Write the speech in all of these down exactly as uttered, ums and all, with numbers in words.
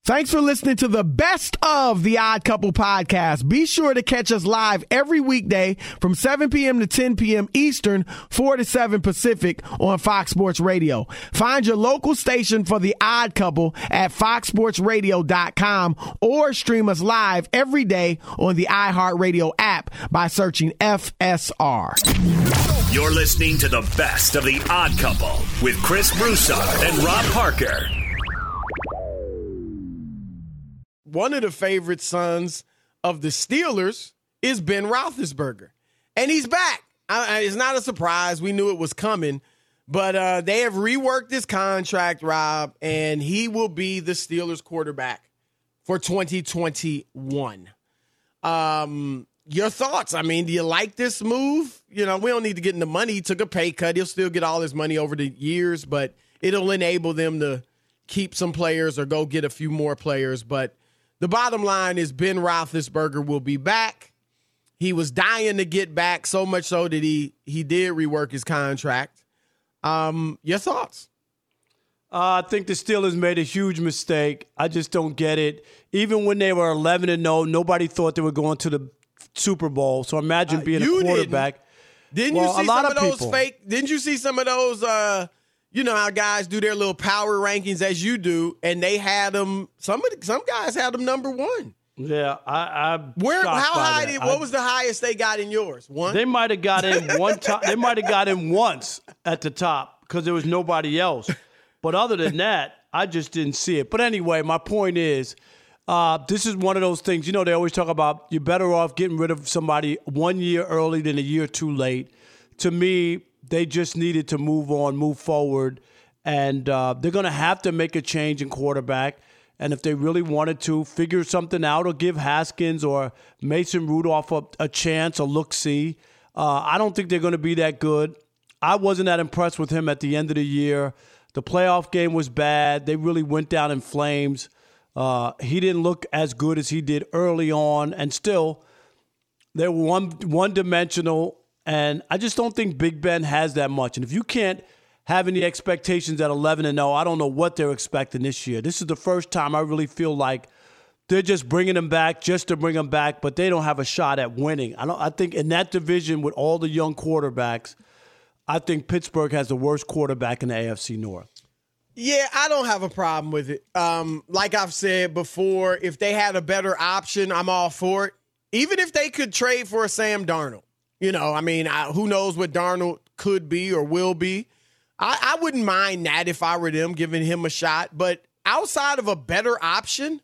Thanks for listening to the best of the Odd Couple podcast. Be sure to catch us live every weekday from seven p.m. to ten p.m. Eastern, four to seven Pacific on Fox Sports Radio. Find your local station for the Odd Couple at fox sports radio dot com or stream us live every day on the iHeartRadio app by searching F S R. You're listening to the best of the Odd Couple with Chris Broussard and Rob Parker. One of the favorite sons of the Steelers is Ben Roethlisberger, and he's back. I, it's not a surprise. We knew it was coming, but uh, they have reworked his contract, Rob, and he will be the Steelers quarterback for twenty twenty-one. Um, your thoughts? I mean, do you like this move? You know, we don't need to get into money. He took a pay cut. He'll still get all his money over the years, but it'll enable them to keep some players or go get a few more players. But the bottom line is Ben Roethlisberger will be back. He was dying to get back, so much so that he he did rework his contract. Um, your thoughts? Uh, I think the Steelers made a huge mistake. I just don't get it. Even when they were eleven and oh, nobody thought they were going to the Super Bowl. So imagine being uh, a quarterback. Didn't, didn't well, you see some of, of those people. fake? Didn't you see some of those? Uh, you know how guys do their little power rankings as you do, and they had them. Some of the, some guys had them number one. Yeah, I. I Where? How high? Did, what I, was the highest they got in yours? One. They might have got in one time. They might have got in once at the top because there was nobody else. But other than that, I just didn't see it. But anyway, my point is, uh, this is one of those things. You know, they always talk about you're better off getting rid of somebody one year early than a year too late. To me, they just needed to move on, move forward, and uh, they're going to have to make a change in quarterback. And if they really wanted to, figure something out or give Haskins or Mason Rudolph a, a chance, a look-see. Uh, I don't think they're going to be that good. I wasn't that impressed with him at the end of the year. The playoff game was bad. They really went down in flames. Uh, he didn't look as good as he did early on, and still, they were one, one-dimensional. And I just don't think Big Ben has that much. And if you can't have any expectations at eleven and oh, I don't know what they're expecting this year. This is the first time I really feel like they're just bringing him back just to bring him back, but they don't have a shot at winning. I don't. I think in that division with all the young quarterbacks, I think Pittsburgh has the worst quarterback in the A F C North. Yeah, I don't have a problem with it. Um, like I've said before, if they had a better option, I'm all for it. Even if they could trade for a Sam Darnold. You know, I mean, I, who knows what Darnold could be or will be. I, I wouldn't mind that if I were them, giving him a shot. But outside of a better option,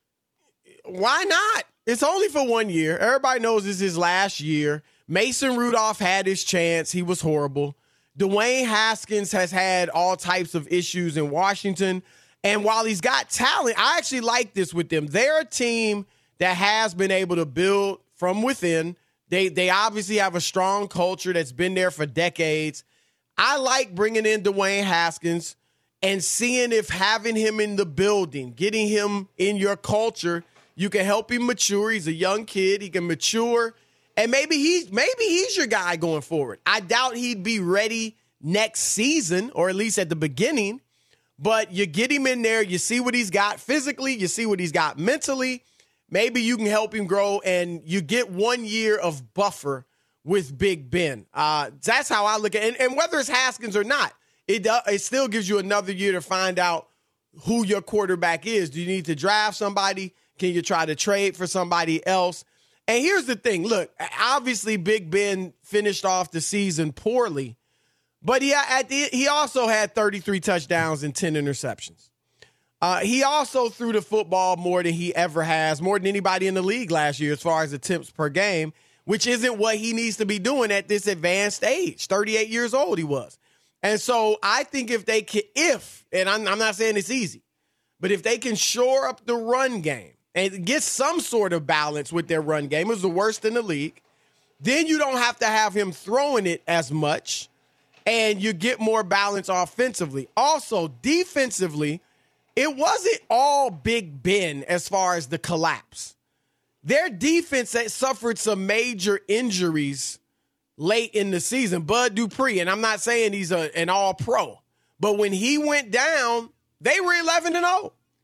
why not? It's only for one year. Everybody knows this is his last year. Mason Rudolph had his chance. He was horrible. Dwayne Haskins has had all types of issues in Washington. And while he's got talent, I actually like this with them. They're a team that has been able to build from within. They they obviously have a strong culture that's been there for decades. I like bringing in Dwayne Haskins and seeing if having him in the building, getting him in your culture, you can help him mature. He's a young kid. He can mature. And maybe he's, maybe he's your guy going forward. I doubt he'd be ready next season, or at least at the beginning. But you get him in there. You see what he's got physically. You see what he's got mentally. Maybe you can help him grow, and you get one year of buffer with Big Ben. Uh, that's how I look at it. And, and whether it's Haskins or not, it, uh, it still gives you another year to find out who your quarterback is. Do you need to draft somebody? Can you try to trade for somebody else? And here's the thing. Look, obviously Big Ben finished off the season poorly, but he, at the, he also had thirty-three touchdowns and ten interceptions. Uh, he also threw the football more than he ever has, more than anybody in the league last year as far as attempts per game, which isn't what he needs to be doing at this advanced age. thirty-eight years old he was. And so I think if they can, if, and I'm, I'm not saying it's easy, but if they can shore up the run game and get some sort of balance with their run game, it was the worst in the league, then you don't have to have him throwing it as much, and you get more balance offensively. Also, defensively, it wasn't all Big Ben as far as the collapse. Their defense had suffered some major injuries late in the season. Bud Dupree, and I'm not saying he's a, an all-pro, but when he went down, they were eleven and oh.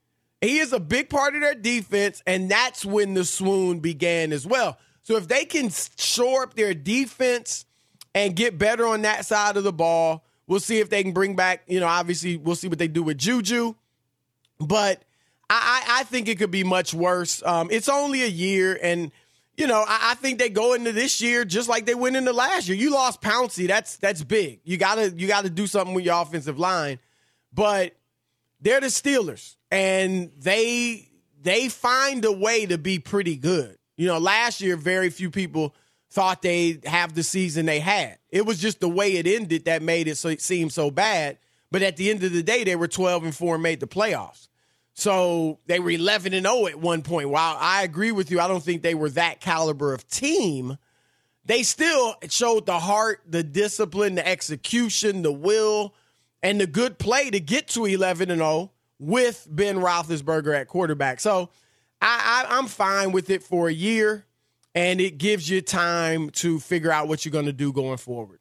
He is a big part of their defense, and that's when the swoon began as well. So if they can shore up their defense and get better on that side of the ball, we'll see if they can bring back, you know, obviously we'll see what they do with Juju. But I, I think it could be much worse. Um, it's only a year, and, you know, I, I think they go into this year just like they went into last year. You lost Pouncey. That's that's big. You gotta you gotta do something with your offensive line. But they're the Steelers, and they they find a way to be pretty good. You know, last year, very few people thought they'd have the season they had. It was just the way it ended that made it so it seem so bad. But at the end of the day, they were twelve and four and made the playoffs. So they were eleven and oh at one point. While I agree with you, I don't think they were that caliber of team. They still showed the heart, the discipline, the execution, the will, and the good play to get to eleven and oh with Ben Roethlisberger at quarterback. So I, I, I'm fine with it for a year, and it gives you time to figure out what you're going to do going forward.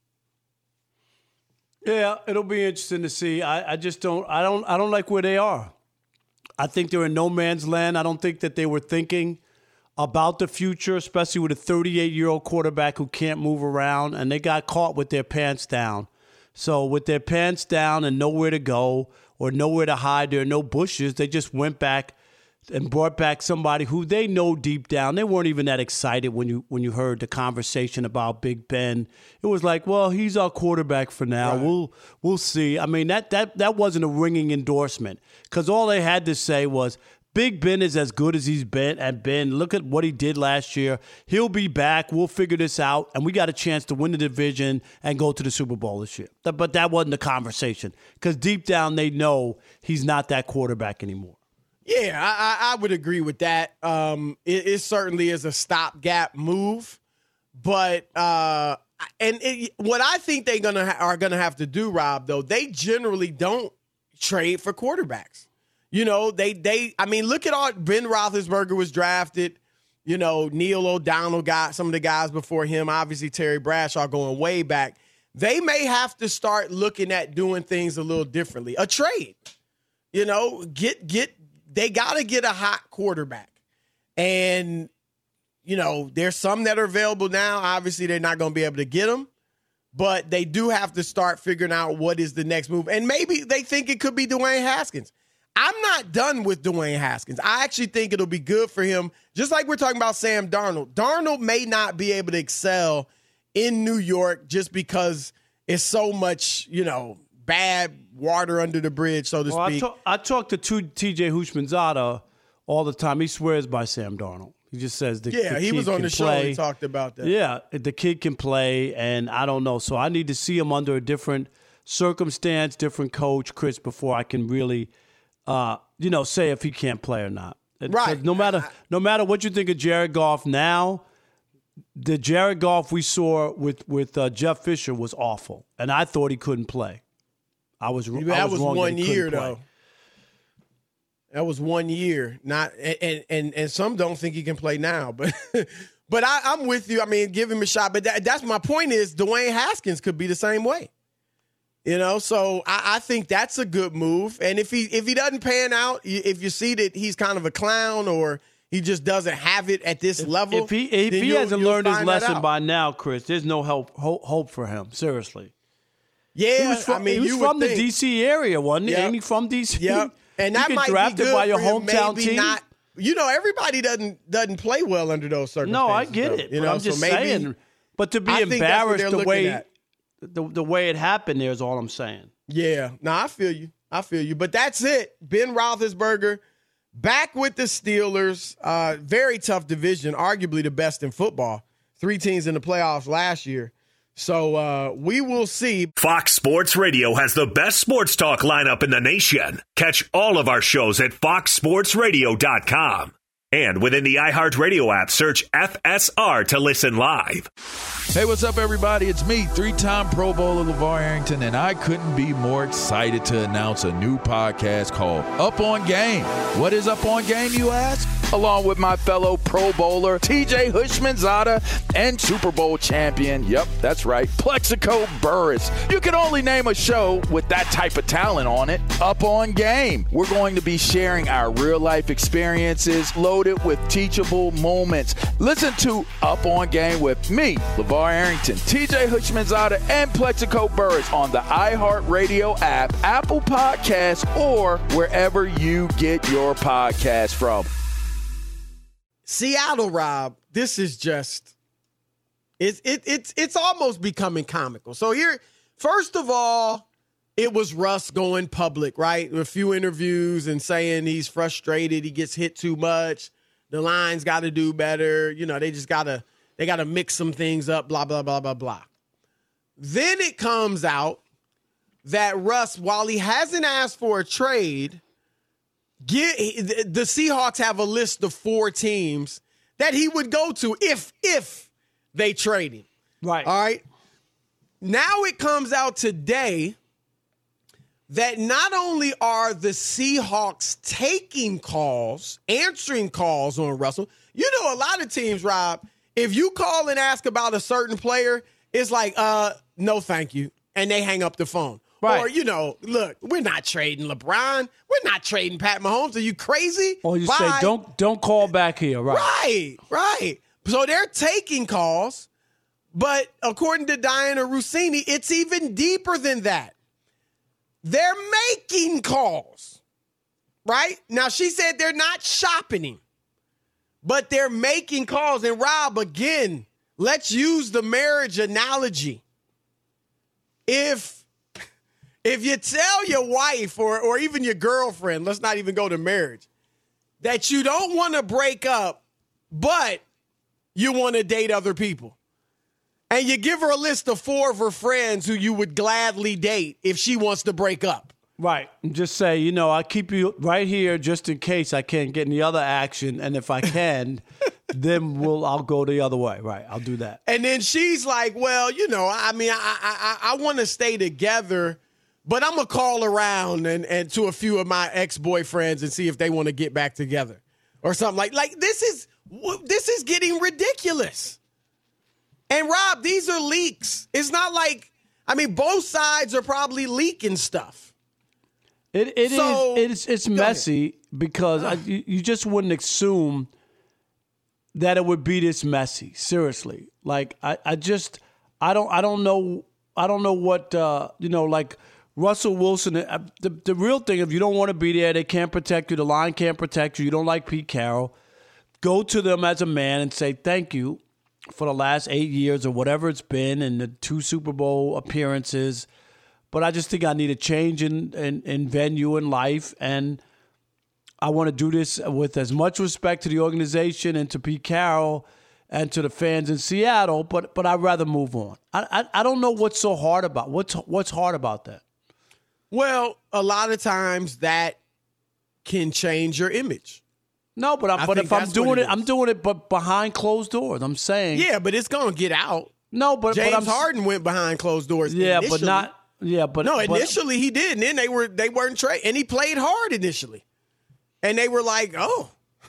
Yeah, it'll be interesting to see. I, I just don't. I don't. I don't like where they are. I think they're in no man's land. I don't think that they were thinking about the future, especially with a thirty-eight-year-old quarterback who can't move around, and they got caught with their pants down. So with their pants down and nowhere to go or nowhere to hide, there are no bushes, they just went back and brought back somebody who they know deep down. They weren't even that excited when you when you heard the conversation about Big Ben. It was like, well, he's our quarterback for now. Right. We'll we'll see. I mean, that that that wasn't a ringing endorsement because all they had to say was, Big Ben is as good as he's been and been. Look at what he did last year. He'll be back. We'll figure this out. And we got a chance to win the division and go to the Super Bowl this year. But that wasn't the conversation because deep down they know he's not that quarterback anymore. Yeah, I, I would agree with that. Um, it, it certainly is a stopgap move. But uh, and it, what I think they're gonna ha- are going to have to do, Rob, though, they generally don't trade for quarterbacks. You know, they, they, I mean, look at all, Ben Roethlisberger was drafted, you know, Neil O'Donnell got some of the guys before him, obviously Terry Bradshaw going way back. They may have to start looking at doing things a little differently. A trade, you know, get, get, they got to get a hot quarterback. And, you know, there's some that are available now. Obviously, they're not going to be able to get them, but they do have to start figuring out what is the next move. And maybe they think it could be Dwayne Haskins. I'm not done with Dwayne Haskins. I actually think it'll be good for him, just like we're talking about Sam Darnold. Darnold may not be able to excel in New York just because it's so much, you know, bad water under the bridge, so to well, speak. I, talk, I talk to T J Houshmandzadeh all the time. He swears by Sam Darnold. He just says the, yeah, the he kid was on can the show. play. He talked about that. Yeah, the kid can play, and I don't know. So I need to see him under a different circumstance, different coach, Chris, before I can really – Uh, you know, say if he can't play or not. Right. No matter, no matter what you think of Jared Goff now, the Jared Goff we saw with with uh, Jeff Fisher was awful, and I thought he couldn't play. I was. That I was, was wrong one that he year play. though. That was one year. Not and and and some don't think he can play now, but but I, I'm with you. I mean, give him a shot. But that, that's my point. Is Dwayne Haskins could be the same way. You know, so I, I think that's a good move. And if he if he doesn't pan out, if you see that he's kind of a clown or he just doesn't have it at this if, level, if he if he you'll, hasn't you'll learned his lesson out. by now, Chris, there's no help hope, hope for him. Seriously. Yeah, he was from, I mean, he was you from would the think. D C area, wasn't he? Yep. Ain't he from D C? Yeah, and that you might get drafted be good by your for him, hometown maybe team. Not, you know, everybody doesn't doesn't play well under those circumstances. No, I get though, it. You but know, I'm just so maybe, saying. But to be I think that's what embarrassed they're the looking way at. the the way it happened there is all I'm saying. Yeah, no, I feel you. I feel you. But that's it. Ben Roethlisberger back with the Steelers. Uh, very tough division, arguably the best in football. Three teams in the playoffs last year. So uh, we will see. Fox Sports Radio has the best sports talk lineup in the nation. Catch all of our shows at fox sports radio dot com. And within the iHeartRadio app, search F S R to listen live. Hey, what's up, everybody? It's me, three-time Pro Bowler LeVar Arrington, and I couldn't be more excited to announce a new podcast called Up On Game. What is Up On Game, you ask? Along with my fellow Pro Bowler, T J Houshmandzadeh, and Super Bowl champion, yep, that's right, Plexico Burress. You can only name a show with that type of talent on it. Up On Game. We're going to be sharing our real-life experiences loaded with teachable moments. Listen to Up On Game with me, LeVar Arrington, T J Houshmandzadeh, and Plexico Burress on the iHeartRadio app, Apple Podcasts, or wherever you get your podcasts from. Seattle, Rob, this is just it's it, it's it's almost becoming comical. So here, first of all, it was Russ going public, right? A few interviews and saying he's frustrated, he gets hit too much, the line's got to do better. You know, they just gotta they gotta mix some things up, blah blah blah blah blah. Then it comes out that Russ, while he hasn't asked for a trade, Get, the Seahawks have a list of four teams that he would go to if if they trade him. Right. All right. Now it comes out today that not only are the Seahawks taking calls, answering calls on Russell. You know, a lot of teams, Rob, if you call and ask about a certain player, it's like, uh, no, thank you. And they hang up the phone. Right. Or, you know, look, we're not trading LeBron. We're not trading Pat Mahomes. Are you crazy? Or you Bye. say, don't don't call back here. Right. Right, right. So they're taking calls, but according to Diana Russini, it's even deeper than that. They're making calls, right? Now, she said they're not shopping him, but they're making calls. And, Rob, again, let's use the marriage analogy. If... If you tell your wife or, or even your girlfriend, let's not even go to marriage, that you don't want to break up, but you want to date other people, and you give her a list of four of her friends who you would gladly date if she wants to break up. Right. And just say, you know, I keep you right here just in case I can't get any other action. And if I can, then we'll I'll go the other way. Right. I'll do that. And then she's like, well, you know, I mean, I I, I want to stay together, but I'm going to call around and, and to a few of my ex-boyfriends and see if they want to get back together or something like like this is this is getting ridiculous. And Rob, these are leaks. It's not like, I mean, both sides are probably leaking stuff. It it so, is it's it's messy ahead. because I, you, you just wouldn't assume that it would be this messy. Seriously, like I, I just I don't I don't know I don't know what uh, you know like. Russell Wilson, the, the real thing, if you don't want to be there, they can't protect you, the line can't protect you, you don't like Pete Carroll, go to them as a man and say thank you for the last eight years or whatever it's been and the two Super Bowl appearances. But I just think I need a change in, in, in venue in life, and I want to do this with as much respect to the organization and to Pete Carroll and to the fans in Seattle, but but I'd rather move on. I I, I don't know what's so hard about, what's what's hard about that? Well, a lot of times that can change your image. No, but I'm, but if I'm doing it, I'm doing it, but behind closed doors. I'm saying, yeah, but it's gonna get out. No, but James but I'm, Harden went behind closed doors. Yeah, initially. but not. Yeah, but no, but, initially he did, and then they were they weren't trade, and he played hard initially, and they were like, oh,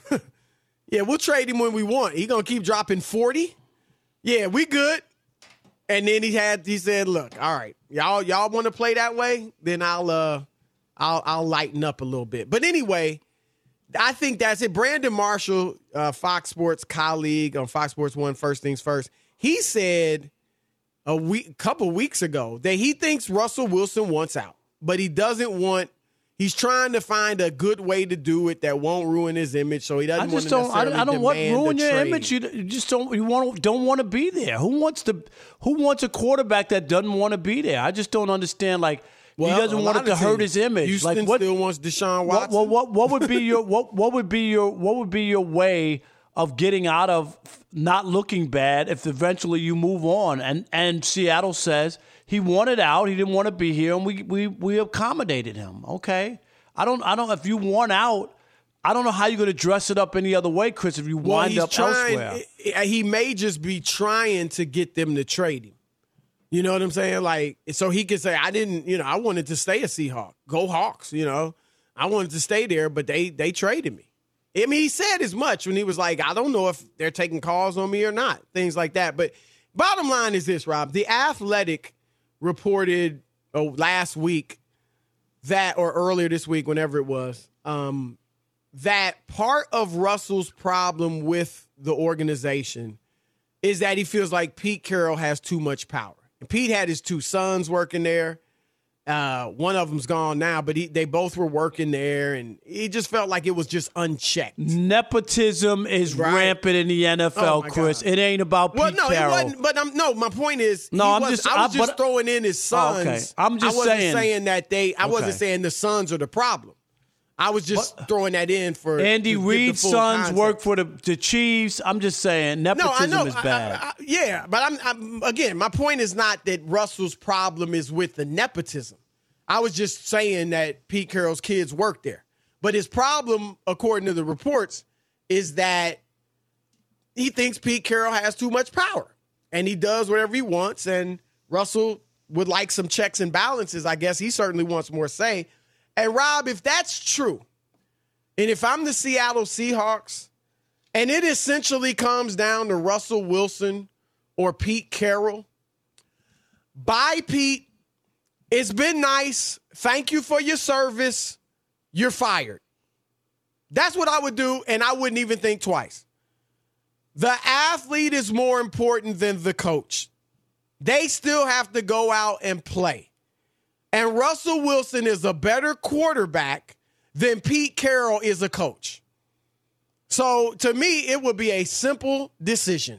yeah, we'll trade him when we want. He gonna keep dropping forty. Yeah, we good. And then he had he said, look, all right, y'all y'all want to play that way? Then I'll uh I'll I'll lighten up a little bit. But anyway, I think that's it. Brandon Marshall, uh, Fox Sports colleague on Fox Sports One, First Things First, he said a week couple weeks ago that he thinks Russell Wilson wants out, but he doesn't want. He's trying to find a good way to do it that won't ruin his image, so he doesn't I want just to don't. necessarily I, I don't want demand ruin a your trade. image. You, you just don't. You want don't want to be there. Who wants to? Who wants a quarterback that doesn't want to be there? I just don't understand. Like well, he doesn't want it to hurt his image. Houston like what? Still wants Deshaun Watson. What, what, what, what would be your what? What would be your what would be your way of getting out of not looking bad if eventually you move on? And and Seattle says he wanted out. He didn't want to be here, and we we we accommodated him. Okay. I don't. I don't. If you want out, I don't know how you're going to dress it up any other way, Chris, if you well, wind he's up trying, elsewhere. He may just be trying to get them to trade him. You know what I'm saying? Like, so he could say, I didn't, you know, I wanted to stay a Seahawk. Go Hawks, you know. I wanted to stay there, but they they traded me. I mean, he said as much when he was like, I don't know if they're taking calls on me or not, things like that. But bottom line is this, Rob. The Athletic reported oh, last week that, or earlier this week, whenever it was, um, that part of Russell's problem with the organization is that he feels like Pete Carroll has too much power. And Pete had his two sons working there. Uh, one of them's gone now, but he, they both were working there, and he just felt like it was just unchecked. Nepotism is right. rampant in the N F L, oh Chris. God. It ain't about well, Pete no, Carroll. It wasn't, but I'm, no, my point is, no, I'm was, just, I was I, just but, throwing in his sons. Oh, okay. I'm just I wasn't saying, saying that they. I okay. wasn't saying the sons are the problem. I was just but, throwing that in for Andy Reid's sons concept. work for the, the Chiefs. I'm just saying nepotism no, I know. is bad. I, I, yeah, but I'm, I'm again. My point is not that Russell's problem is with the nepotism. I was just saying that Pete Carroll's kids work there. But his problem, according to the reports, is that he thinks Pete Carroll has too much power. And he does whatever he wants. And Russell would like some checks and balances. I guess he certainly wants more say. And, Rob, if that's true, and if I'm the Seattle Seahawks, and it essentially comes down to Russell Wilson or Pete Carroll, bye, Pete. It's been nice. Thank you for your service. You're fired. That's what I would do, and I wouldn't even think twice. The athlete is more important than the coach. They still have to go out and play. And Russell Wilson is a better quarterback than Pete Carroll is a coach. So, to me, it would be a simple decision.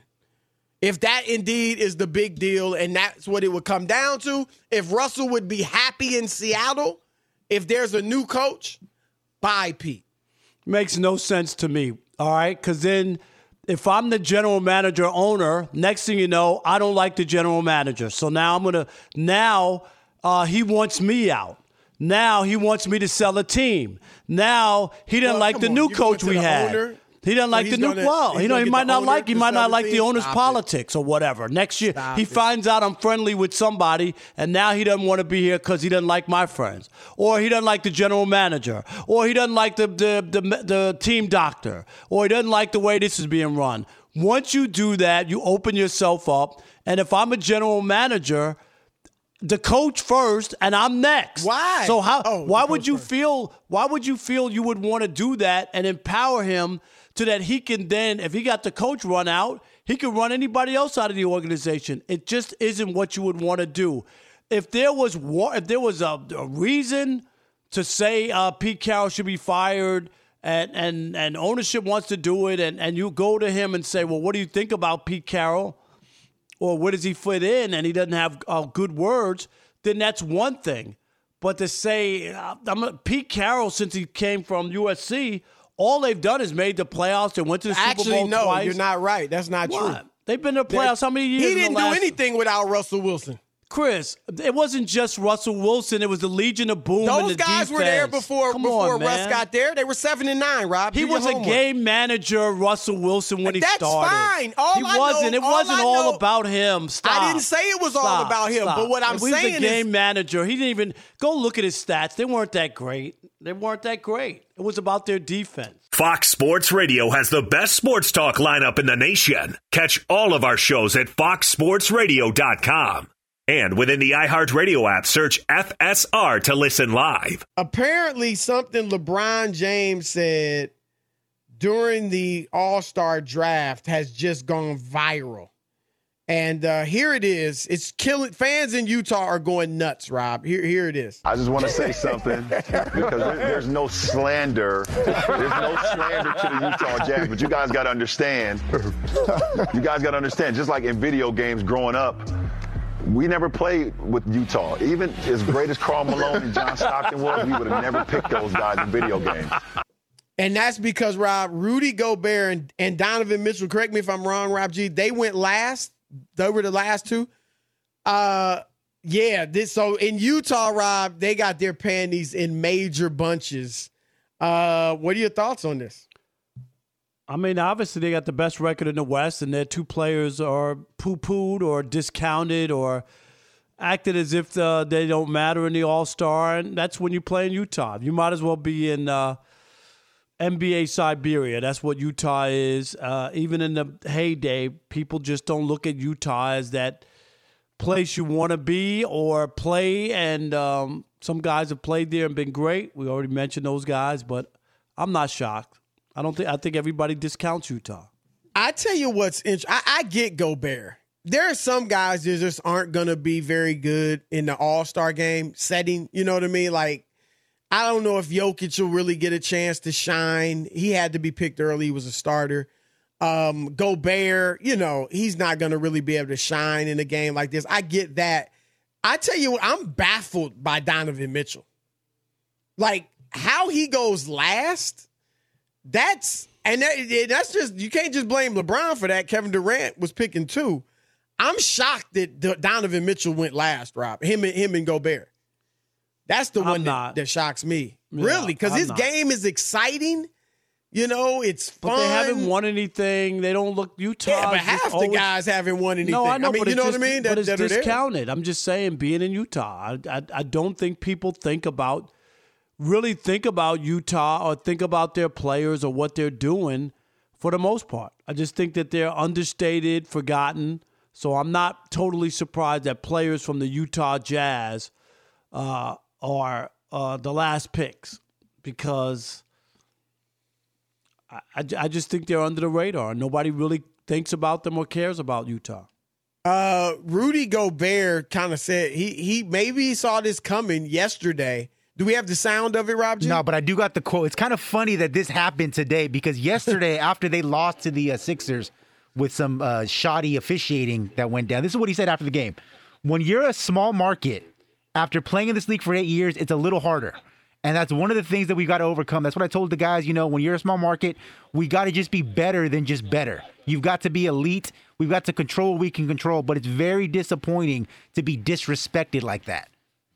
If that indeed is the big deal, and that's what it would come down to, if Russell would be happy in Seattle, if there's a new coach, bye, Pete. Makes no sense to me, all right? Because then if I'm the general manager owner, next thing you know, I don't like the general manager. So now I'm going to – now uh, he wants me out. Now he wants me to sell a team. Now he doesn't well, like the on. new you coach we had. Owner? He doesn't like so the new gonna, well. You know, he might not like he might not like the owner's Stop politics it. or whatever. Next year, Stop he it. finds out I'm friendly with somebody, and now he doesn't want to be here because he doesn't like my friends, or he doesn't like the general manager, or he doesn't like the the, the the team doctor, or he doesn't like the way this is being run. Once you do that, you open yourself up. And if I'm a general manager, the coach first, and I'm next. Why? So how? Oh, why would you first. feel? Why would you feel you would want to do that and empower him? So that he can then, if he got the coach run out, he can run anybody else out of the organization. It just isn't what you would want to do. If there was if there was a, a reason to say uh, Pete Carroll should be fired, and, and, and ownership wants to do it, and, and you go to him and say, well, what do you think about Pete Carroll? Or where does he fit in? And he doesn't have uh, good words, then that's one thing. But to say, uh, I'm a, Pete Carroll, since he came from U S C, all they've done is made the playoffs. They went to the Actually, Super Bowl no, twice. You're not right. That's not what? true. They've been to the playoffs how many years? He didn't do last... anything without Russell Wilson. Chris, it wasn't just Russell Wilson. It was the Legion of Boom. Those and the guys defense. were there before Come before on, Russ got there. They were seven and nine. Rob, he do was your a homework. game manager, Russell Wilson, when he That's started. That's fine. All he I wasn't. know, it wasn't all, all about him. Stop. I didn't say it was Stop. all about him. Stop. But what I'm if he saying was a game is, manager. He didn't even go look at his stats. They weren't that great. They weren't that great. It was about their defense. Fox Sports Radio has the best sports talk lineup in the nation. Catch all of our shows at fox sports radio dot com. And within the iHeartRadio app, search F S R to listen live. Apparently, something LeBron James said during the All-Star draft has just gone viral. And uh, here it is. It's killing. Fans in Utah are going nuts, Rob. Here, here it is. I just want to say something because there, there's no slander. There's no slander to the Utah Jazz, but you guys got to understand. You guys got to understand, just like in video games growing up, we never played with Utah. Even as great as Karl Malone and John Stockton was, we would have never picked those guys in video games. And that's because, Rob, Rudy Gobert and, and Donovan Mitchell, correct me if I'm wrong, Rob G, they went last. They were the last two. Uh, yeah, this so in Utah, Rob, they got their panties in major bunches Uh, what are your thoughts on this? I mean, obviously they got the best record in the West, and their two players are poo-pooed or discounted or acted as if uh, they don't matter in the All-Star, and that's when you play in Utah. You might as well be in uh, N B A Siberia. That's what Utah is. Uh, even in the heyday, people just don't look at Utah as that place you want to be or play, and um, some guys have played there and been great. We already mentioned those guys, but I'm not shocked. I don't think I think everybody discounts Utah. I tell you what's interesting. I, I get Gobert. There are some guys that just aren't going to be very good in the All-Star game setting. You know what I mean? Like, I don't know if Jokic will really get a chance to shine. He had to be picked early. He was a starter. Um, Gobert, you know, he's not going to really be able to shine in a game like this. I get that. I tell you what, I'm baffled by Donovan Mitchell. Like, how he goes last, that's, and that, that's just, you can't just blame LeBron for that. Kevin Durant was picking two. I'm shocked that Donovan Mitchell went last, Rob. Him and him and Gobert. That's the one that, that shocks me. Yeah, really, because his not. game is exciting. You know, it's fun. But they haven't won anything. They don't look Utah. Yeah, but half the always, guys haven't won anything. No, I know, I mean, but you know just, what I mean? But that, it's that discounted. I'm just saying, being in Utah, I, I, I don't think people think about, really think about Utah or think about their players or what they're doing for the most part. I just think that they're understated, forgotten. So I'm not totally surprised that players from the Utah Jazz uh, are uh, the last picks, because I, I just think they're under the radar. Nobody really thinks about them or cares about Utah. Uh, Rudy Gobert kind of said he he maybe he saw this coming yesterday. Do we have the sound of it, Rob G? No, but I do got the quote. It's kind of funny that this happened today, because yesterday after they lost to the uh, Sixers with some uh, shoddy officiating that went down, this is what he said after the game. When you're a small market, after playing in this league for eight years, it's a little harder. And that's one of the things that we got to overcome. That's what I told the guys, you know, when you're a small market, we got to just be better than just better. You've got to be elite. We've got to control what we can control. But it's very disappointing to be disrespected like that.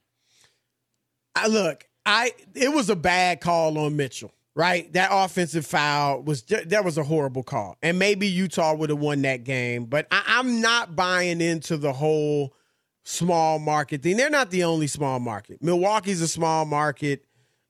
I, look, I it was a bad call on Mitchell, right? That offensive foul, was that was a horrible call. And maybe Utah would have won that game. But I, I'm not buying into the whole small market thing. They're not the only small market. Milwaukee's a small market.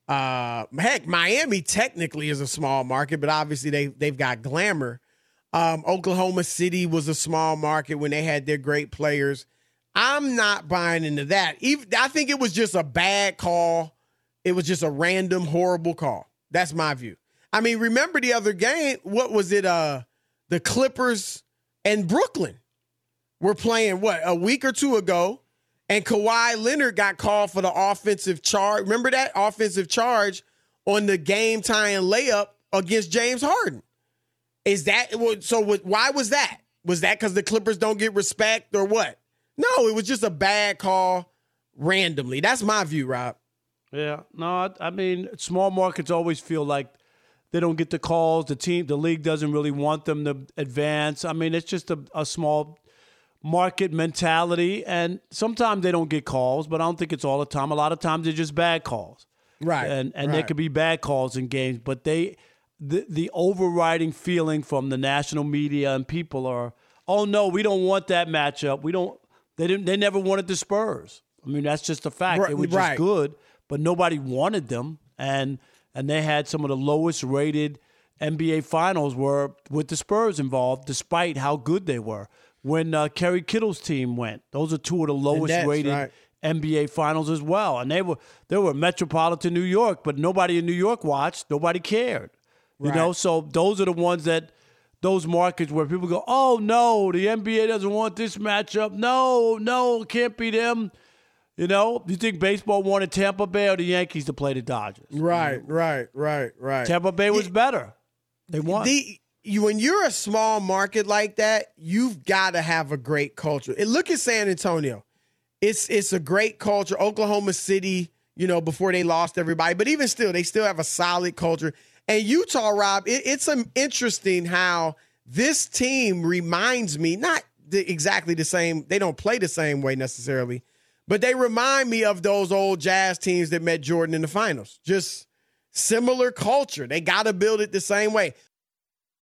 Uh, heck, Miami technically is a small market, but obviously they, they've got glamour. Um, Oklahoma City was a small market when they had their great players. I'm not buying into that. Even, I think it was just a bad call. It was just a random, horrible call. That's my view. I mean, remember the other game? What was it? Uh, the Clippers and Brooklyn were playing, what, a week or two ago, and Kawhi Leonard got called for the offensive charge. Remember that offensive charge on the game-tying layup against James Harden? Is that so? Why was that? Was that because the Clippers don't get respect or what? No, it was just a bad call randomly. That's my view, Rob. Yeah, no, I, I mean, small markets always feel like they don't get the calls. The team, the league doesn't really want them to advance. I mean, it's just a, a small market mentality, and sometimes they don't get calls, but I don't think it's all the time. A lot of times they're just bad calls. Right. And and right. there could be bad calls in games, but they the the overriding feeling from the national media and people are, oh no, we don't want that matchup. We don't they didn't they never wanted the Spurs. I mean, that's just a fact. Right, they were just right. good, but nobody wanted them, and and they had some of the lowest rated N B A finals were with the Spurs involved, despite how good they were. When uh, Kerry Kittle's team went, those are two of the lowest rated right. N B A finals as well. And they were they were metropolitan New York, but nobody in New York watched. Nobody cared. You right. know, so those are the ones that those markets where people go, oh no, the N B A doesn't want this matchup. No, no, it can't be them. You know, you think baseball wanted Tampa Bay or the Yankees to play the Dodgers? Right, right, right, right. Tampa Bay was better. They won. The, you, when you're a small market like that, you've got to have a great culture. And look at San Antonio. It's it's a great culture. Oklahoma City, you know, before they lost everybody. But even still, they still have a solid culture. And Utah, Rob, it, it's um, interesting how this team reminds me, not the, exactly the same, they don't play the same way necessarily, but they remind me of those old Jazz teams that met Jordan in the finals. Just, similar culture. They got to build it the same way.